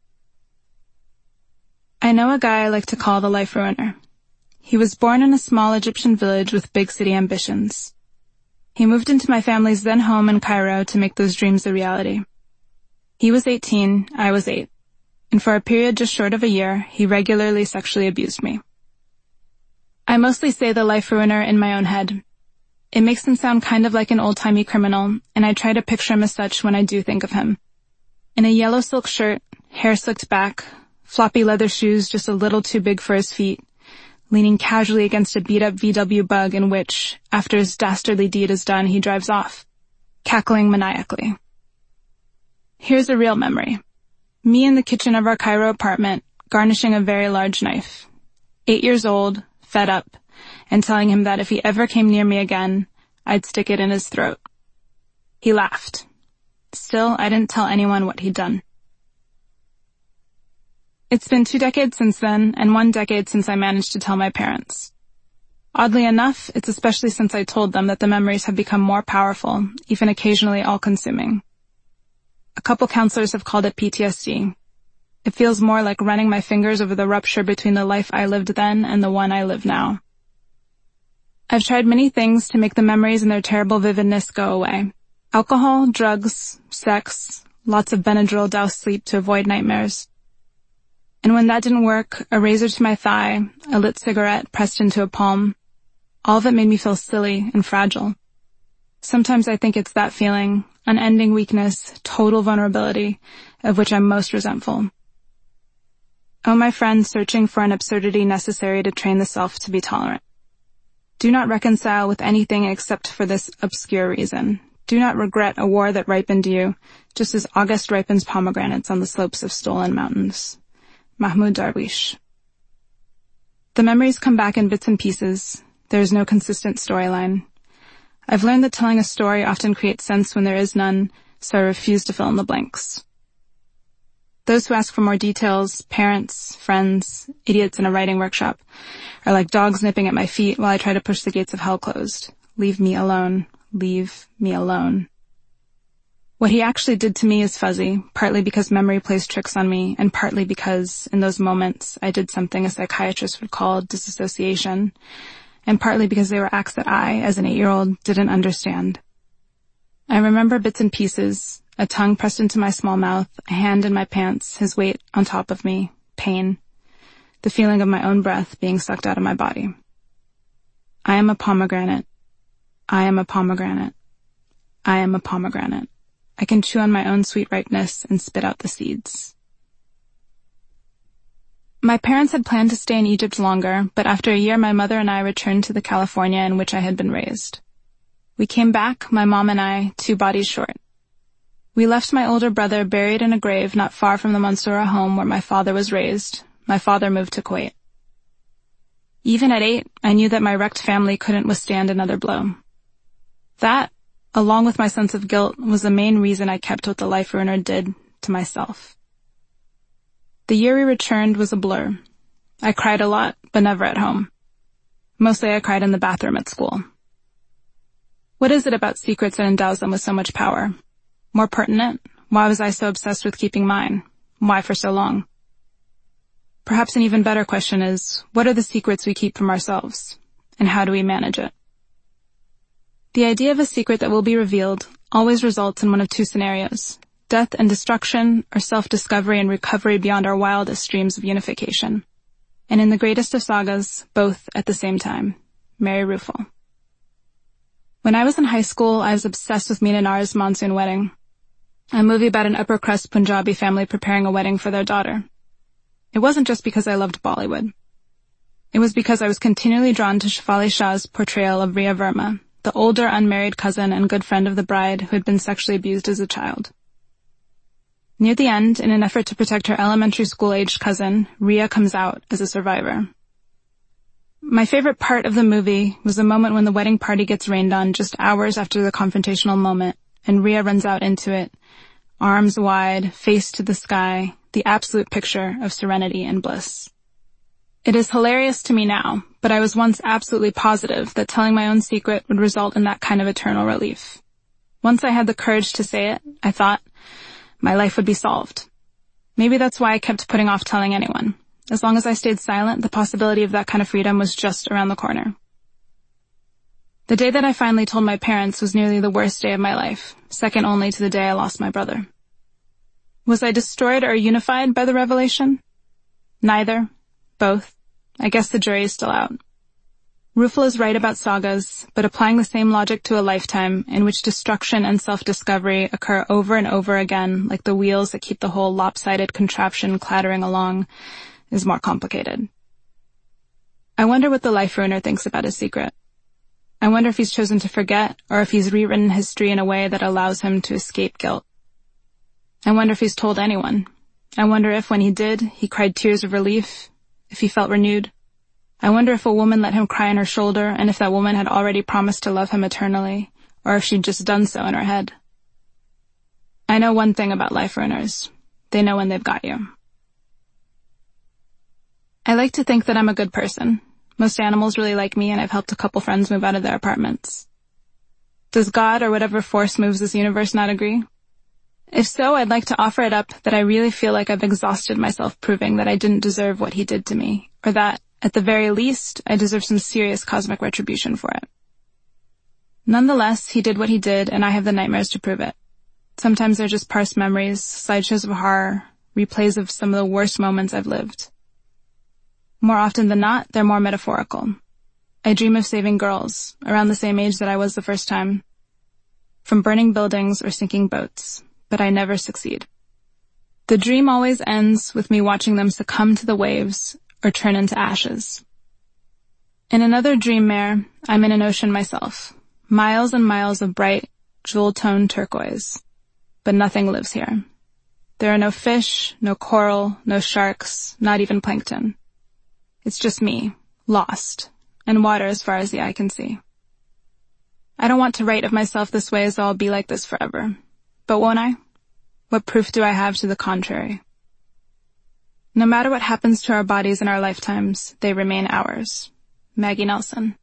I know a guy I like to call the Life Ruiner. He was born in a small Egyptian village with big city ambitions. He moved into my family's then home in Cairo to make those dreams a reality. He was eighteen, I was eight, and for a period just short of a year, he regularly sexually abused me. I mostly say the Life Ruiner in my own head. It makes him sound kind of like an old-timey criminal, and I try to picture him as such when I do think of him. In a yellow silk shirt, hair slicked back, floppy leather shoes just a little too big for his feet, leaning casually against a beat-up V W Bug in which, after his dastardly deed is done, he drives off, cackling maniacally. Here's a real memory. Me in the kitchen of our Cairo apartment, garnishing a very large knife. Eight years old, fed up, and telling him that if he ever came near me again, I'd stick it in his throat. He laughed. Still, I didn't tell anyone what he'd done. It's been two decades since then, and one decade since I managed to tell my parents. Oddly enough, it's especially since I told them that the memories have become more powerful, even occasionally all-consuming. A couple counselors have called it P T S D. It feels more like running my fingers over the rupture between the life I lived then and the one I live now. I've tried many things to make the memories and their terrible vividness go away. Alcohol, drugs, sex, lots of Benadryl doused sleep to avoid nightmares. And when that didn't work, a razor to my thigh, a lit cigarette pressed into a palm, all of it made me feel silly and fragile. Sometimes I think it's that feeling, unending weakness, total vulnerability, of which I'm most resentful. Oh, my friend searching for an absurdity necessary to train the self to be tolerant. Do not reconcile with anything except for this obscure reason. Do not regret a war that ripened you, just as August ripens pomegranates on the slopes of stolen mountains. Mahmoud Darwish. The memories come back in bits and pieces. There is no consistent storyline. I've learned that telling a story often creates sense when there is none, so I refuse to fill in the blanks. Those who ask for more details, parents, friends, idiots in a writing workshop, are like dogs nipping at my feet while I try to push the gates of hell closed. Leave me alone. Leave me alone. What he actually did to me is fuzzy, partly because memory plays tricks on me, and partly because, in those moments, I did something a psychiatrist would call disassociation, and partly because they were acts that I, as an eight-year-old, didn't understand. I remember bits and pieces, a tongue pressed into my small mouth, a hand in my pants, his weight on top of me, pain, the feeling of my own breath being sucked out of my body. I am a pomegranate. I am a pomegranate. I am a pomegranate. I can chew on my own sweet ripeness and spit out the seeds. My parents had planned to stay in Egypt longer, but after a year my mother and I returned to the California in which I had been raised. We came back, my mom and I, two bodies short. We left my older brother buried in a grave not far from the Mansoura home where my father was raised. My father moved to Kuwait. Even at eight, I knew that my wrecked family couldn't withstand another blow. That, along with my sense of guilt, was the main reason I kept what the life ruiner did to myself. The year we returned was a blur. I cried a lot, but never at home. Mostly I cried in the bathroom at school. What is it about secrets that endows them with so much power? More pertinent, why was I so obsessed with keeping mine? Why for so long? Perhaps an even better question is, what are the secrets we keep from ourselves? And how do we manage it? The idea of a secret that will be revealed always results in one of two scenarios, death and destruction, or self-discovery and recovery beyond our wildest dreams of unification. And in the greatest of sagas, both at the same time. Mary Ruefle. When I was in high school, I was obsessed with Meena Nar's Monsoon Wedding, a movie about an upper-crust Punjabi family preparing a wedding for their daughter. It wasn't just because I loved Bollywood. It was because I was continually drawn to Shefali Shah's portrayal of Rhea Verma, the older unmarried cousin and good friend of the bride who had been sexually abused as a child. Near the end, in an effort to protect her elementary school-aged cousin, Rhea comes out as a survivor. My favorite part of the movie was the moment when the wedding party gets rained on just hours after the confrontational moment, and Rhea runs out into it, arms wide, face to the sky, the absolute picture of serenity and bliss. It is hilarious to me now, but I was once absolutely positive that telling my own secret would result in that kind of eternal relief. Once I had the courage to say it, I thought, my life would be solved. Maybe that's why I kept putting off telling anyone. As long as I stayed silent, the possibility of that kind of freedom was just around the corner. The day that I finally told my parents was nearly the worst day of my life, second only to the day I lost my brother. Was I destroyed or unified by the revelation? Neither. Both. I guess the jury is still out. Ruefle is right about sagas, but applying the same logic to a lifetime in which destruction and self-discovery occur over and over again like the wheels that keep the whole lopsided contraption clattering along is more complicated. I wonder what the life ruiner thinks about his secret. I wonder if he's chosen to forget or if he's rewritten history in a way that allows him to escape guilt. I wonder if he's told anyone. I wonder if, when he did, he cried tears of relief, if he felt renewed. I wonder if a woman let him cry on her shoulder and if that woman had already promised to love him eternally, or if she'd just done so in her head. I know one thing about life ruiners. They know when they've got you. I like to think that I'm a good person. Most animals really like me, and I've helped a couple friends move out of their apartments. Does God or whatever force moves this universe not agree? If so, I'd like to offer it up that I really feel like I've exhausted myself proving that I didn't deserve what he did to me, or that, at the very least, I deserve some serious cosmic retribution for it. Nonetheless, he did what he did, and I have the nightmares to prove it. Sometimes they're just parsed memories, slideshows of horror, replays of some of the worst moments I've lived. More often than not, they're more metaphorical. I dream of saving girls, around the same age that I was the first time, from burning buildings or sinking boats, but I never succeed. The dream always ends with me watching them succumb to the waves or turn into ashes. In another dream mare, I'm in an ocean myself, miles and miles of bright, jewel-toned turquoise, but nothing lives here. There are no fish, no coral, no sharks, not even plankton. It's just me, lost, and water as far as the eye can see. I don't want to write of myself this way as though I'll be like this forever. But won't I? What proof do I have to the contrary? No matter what happens to our bodies in our lifetimes, they remain ours. Maggie Nelson.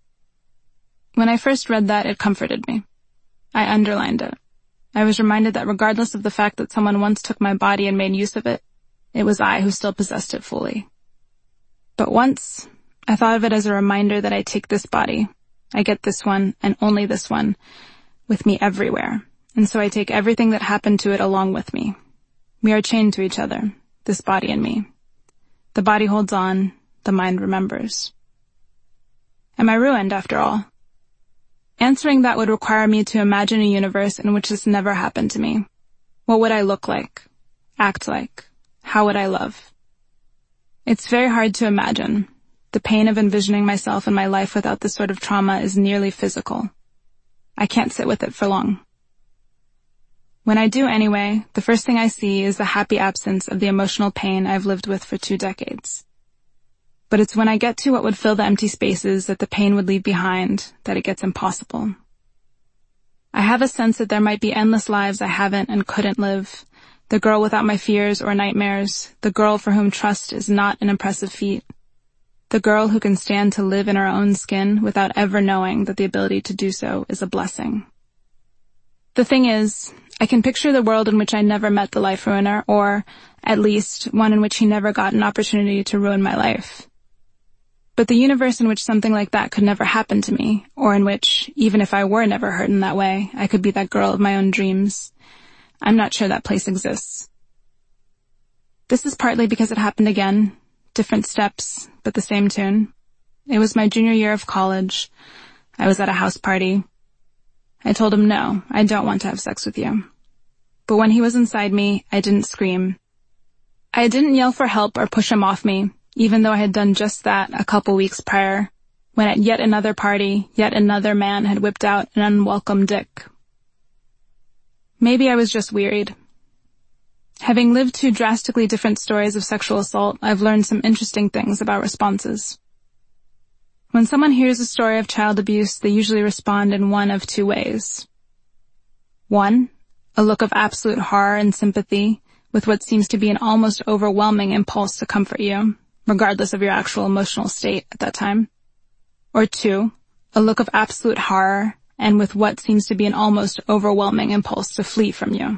When I first read that, it comforted me. I underlined it. I was reminded that regardless of the fact that someone once took my body and made use of it, it was I who still possessed it fully. But once, I thought of it as a reminder that I take this body, I get this one, and only this one, with me everywhere, and so I take everything that happened to it along with me. We are chained to each other, this body and me. The body holds on, the mind remembers. Am I ruined, after all? Answering that would require me to imagine a universe in which this never happened to me. What would I look like? Act like? How would I love? It's very hard to imagine. The pain of envisioning myself and my life without this sort of trauma is nearly physical. I can't sit with it for long. When I do anyway, the first thing I see is the happy absence of the emotional pain I've lived with for two decades. But it's when I get to what would fill the empty spaces that the pain would leave behind that it gets impossible. I have a sense that there might be endless lives I haven't and couldn't live. The girl without my fears or nightmares, the girl for whom trust is not an impressive feat. The girl who can stand to live in her own skin without ever knowing that the ability to do so is a blessing. The thing is, I can picture the world in which I never met the life ruiner, or, at least, one in which he never got an opportunity to ruin my life. But the universe in which something like that could never happen to me, or in which, even if I were never hurt in that way, I could be that girl of my own dreams, I'm not sure that place exists. This is partly because it happened again. Different steps, but the same tune. It was my junior year of college. I was at a house party. I told him, no, I don't want to have sex with you. But when he was inside me, I didn't scream. I didn't yell for help or push him off me, even though I had done just that a couple weeks prior, when at yet another party, yet another man had whipped out an unwelcome dick. Maybe I was just wearied. Having lived two drastically different stories of sexual assault, I've learned some interesting things about responses. When someone hears a story of child abuse, they usually respond in one of two ways. One, a look of absolute horror and sympathy, with what seems to be an almost overwhelming impulse to comfort you, regardless of your actual emotional state at that time. Or two, a look of absolute horror, and with what seems to be an almost overwhelming impulse to flee from you.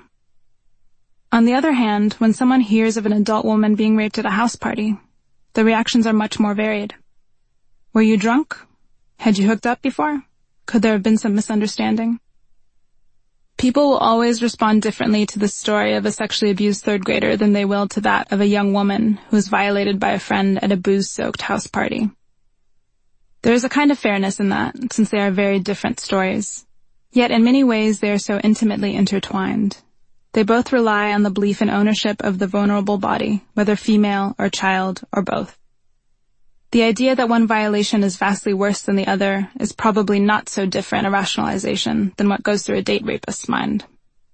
On the other hand, when someone hears of an adult woman being raped at a house party, the reactions are much more varied. Were you drunk? Had you hooked up before? Could there have been some misunderstanding? People will always respond differently to the story of a sexually abused third grader than they will to that of a young woman who was violated by a friend at a booze-soaked house party. There is a kind of fairness in that, since they are very different stories. Yet in many ways they are so intimately intertwined. They both rely on the belief in ownership of the vulnerable body, whether female or child or both. The idea that one violation is vastly worse than the other is probably not so different a rationalization than what goes through a date rapist's mind.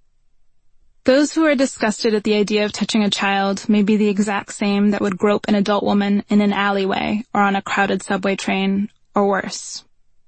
Those who are disgusted at the idea of touching a child may be the exact same that would grope an adult woman in an alleyway or on a crowded subway train, or worse.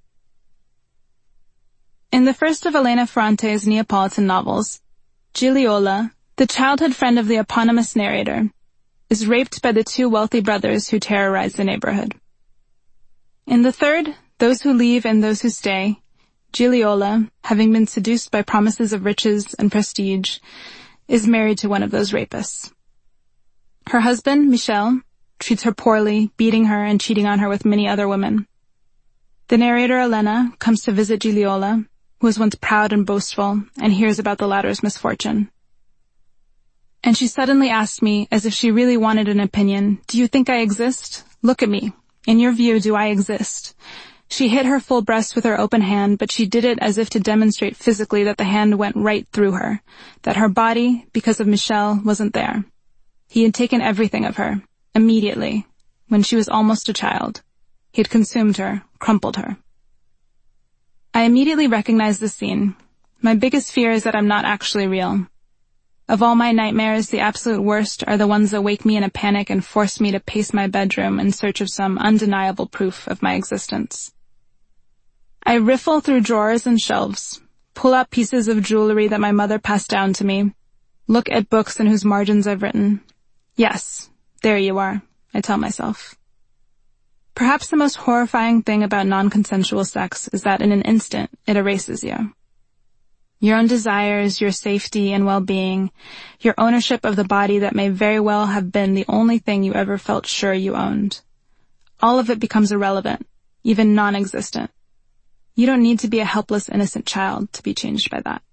In the first of Elena Ferrante's Neapolitan novels, Gigliola, the childhood friend of the eponymous narrator, is raped by the two wealthy brothers who terrorize the neighborhood. In the third, Those Who Leave and Those Who Stay, Gigliola, having been seduced by promises of riches and prestige, is married to one of those rapists. Her husband, Michel, treats her poorly, beating her and cheating on her with many other women. The narrator, Elena, comes to visit Gigliola, who was once proud and boastful, and hears about the latter's misfortune. And she suddenly asked me, as if she really wanted an opinion, "Do you think I exist? Look at me. In your view, do I exist?" She hit her full breast with her open hand, but she did it as if to demonstrate physically that the hand went right through her, that her body, because of Michel, wasn't there. He had taken everything of her, immediately, when she was almost a child. He had consumed her, crumpled her. I immediately recognized the scene. My biggest fear is that I'm not actually real. Of all my nightmares, the absolute worst are the ones that wake me in a panic and force me to pace my bedroom in search of some undeniable proof of my existence. I riffle through drawers and shelves, pull out pieces of jewelry that my mother passed down to me, look at books in whose margins I've written. Yes, there you are, I tell myself. Perhaps the most horrifying thing about non-consensual sex is that in an instant, it erases you. Your own desires, your safety and well-being, your ownership of the body that may very well have been the only thing you ever felt sure you owned. All of it becomes irrelevant, even non-existent. You don't need to be a helpless, innocent child to be changed by that.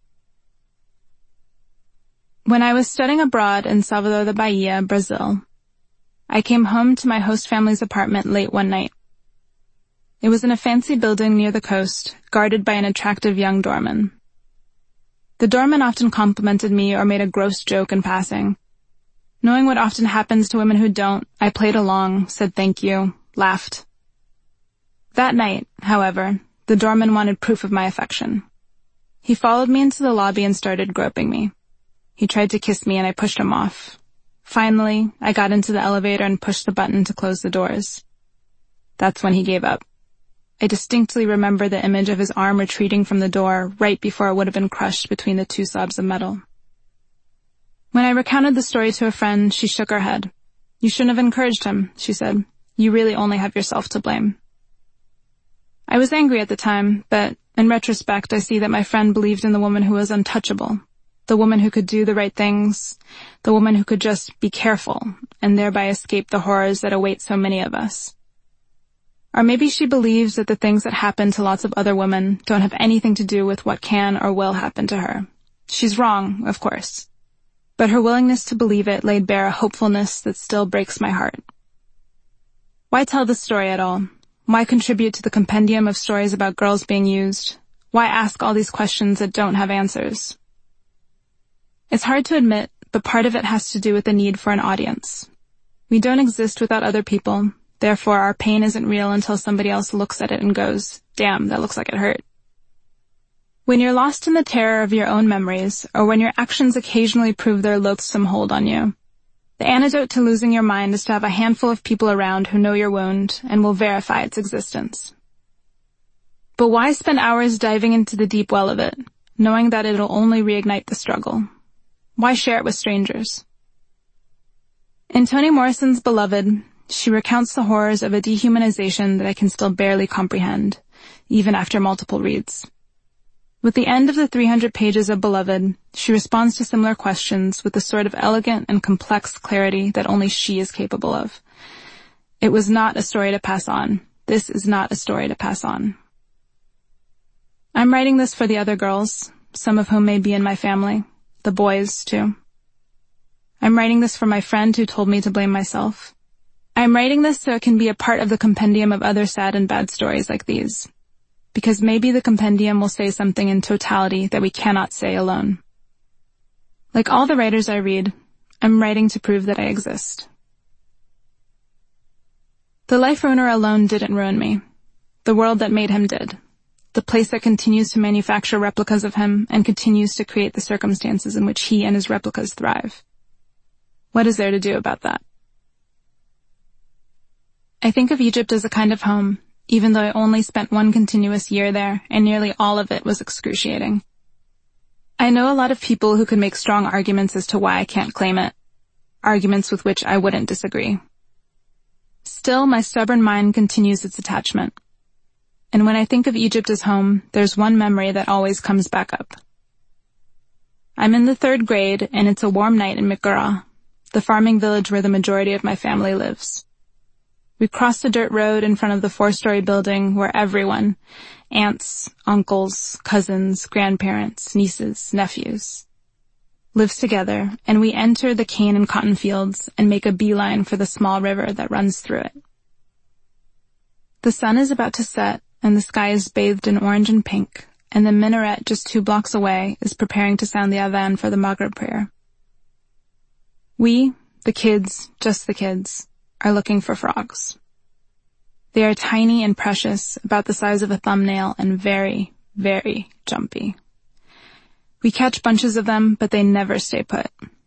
When I was studying abroad in Salvador da Bahia, Brazil, I came home to my host family's apartment late one night. It was in a fancy building near the coast, guarded by an attractive young doorman. The doorman often complimented me or made a gross joke in passing. Knowing what often happens to women who don't, I played along, said thank you, laughed. That night, however, the doorman wanted proof of my affection. He followed me into the lobby and started groping me. He tried to kiss me and I pushed him off. Finally, I got into the elevator and pushed the button to close the doors. That's when he gave up. I distinctly remember the image of his arm retreating from the door right before it would have been crushed between the two slabs of metal. When I recounted the story to a friend, she shook her head. "You shouldn't have encouraged him," she said. "You really only have yourself to blame." I was angry at the time, but in retrospect, I see that my friend believed in the woman who was untouchable, the woman who could do the right things, the woman who could just be careful and thereby escape the horrors that await so many of us. Or maybe she believes that the things that happen to lots of other women don't have anything to do with what can or will happen to her. She's wrong, of course, but her willingness to believe it laid bare a hopefulness that still breaks my heart. Why tell this story at all? Why contribute to the compendium of stories about girls being used? Why ask all these questions that don't have answers? It's hard to admit, but part of it has to do with the need for an audience. We don't exist without other people, therefore our pain isn't real until somebody else looks at it and goes, "Damn, that looks like it hurt." When you're lost in the terror of your own memories, or when your actions occasionally prove their loathsome hold on you, the antidote to losing your mind is to have a handful of people around who know your wound and will verify its existence. But why spend hours diving into the deep well of it, knowing that it'll only reignite the struggle? Why share it with strangers? In Toni Morrison's Beloved, she recounts the horrors of a dehumanization that I can still barely comprehend, even after multiple reads. With the end of the three hundred pages of Beloved, she responds to similar questions with the sort of elegant and complex clarity that only she is capable of. It was not a story to pass on. This is not a story to pass on. I'm writing this for the other girls, some of whom may be in my family, the boys too. I'm writing this for my friend who told me to blame myself. I'm writing this so it can be a part of the compendium of other sad and bad stories like these. Because maybe the compendium will say something in totality that we cannot say alone. Like all the writers I read, I'm writing to prove that I exist. The life ruiner alone didn't ruin me. The world that made him did. The place that continues to manufacture replicas of him and continues to create the circumstances in which he and his replicas thrive. What is there to do about that? I think of Egypt as a kind of home, even though I only spent one continuous year there, and nearly all of it was excruciating. I know a lot of people who could make strong arguments as to why I can't claim it, arguments with which I wouldn't disagree. Still, my stubborn mind continues its attachment. And when I think of Egypt as home, there's one memory that always comes back up. I'm in the third grade, and it's a warm night in Mikara, the farming village where the majority of my family lives. We crossed a dirt road in front of the four-story building where everyone, aunts, uncles, cousins, grandparents, nieces, nephews. lives together, and we enter the cane and cotton fields and make a beeline for the small river that runs through it. The sun is about to set, and the sky is bathed in orange and pink, and the minaret just two blocks away is preparing to sound the adhan for the Maghrib prayer. We, the kids, just the kids, are looking for frogs. They are tiny and precious, about the size of a thumbnail, and very, very jumpy. We catch bunches of them, but they never stay put.